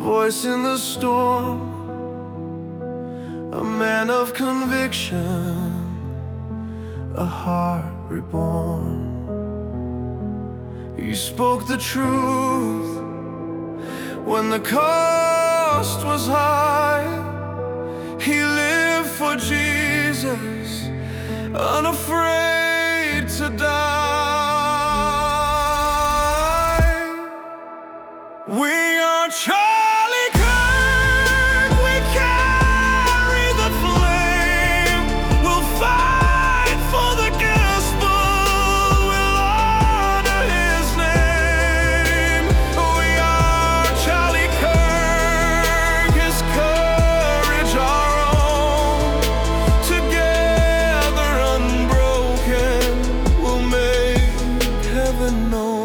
voice in the storm, a man of conviction, a heart reborn. He spoke the truth when the cost was high. He lived for Jesus, unafraid to die. We are Charlie Kirk, we carry the flame. We'll fight for the gospel, we'll honor his name. We are Charlie Kirk, his courage our own. Together unbroken, we'll make heaven known.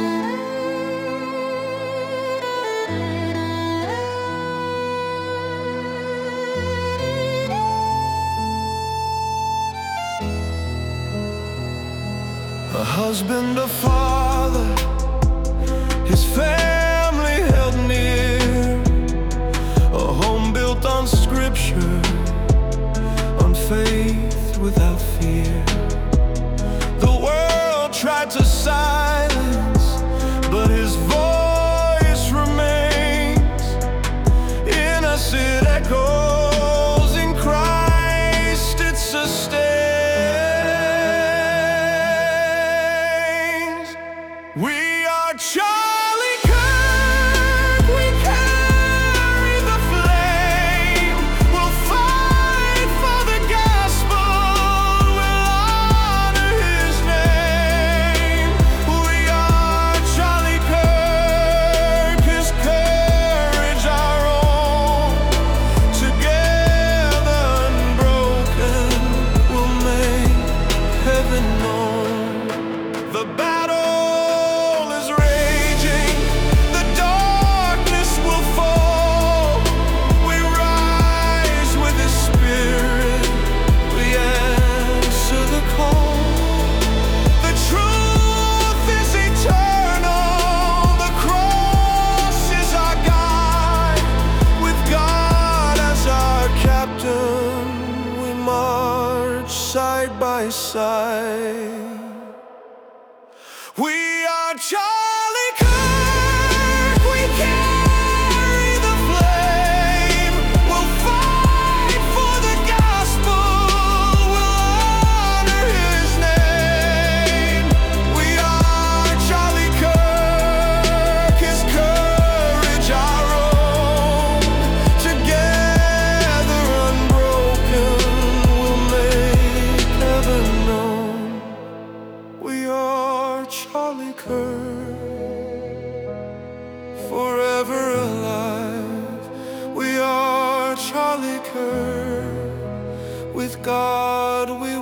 A husband, a father, his family held near. A home built on scripture, on faith without fear. The world tried to silence, but his voice remains. Innocent echoes in Christ it sustains. We are Charlie Kirk, we carry the flame. We'll fight for the gospel, we'll honor his name. We are Charlie Kirk, his courage our own. Together unbroken, we'll make heaven known. The battle side by side. We are Charlie Kirk, we carry the flame. We'll fight for the gospel, we'll honor his name. We are Charlie Kirk, his courage our own. Together unbroken, we are Charlie Kirk, forever alive. We are Charlie Kirk, with God we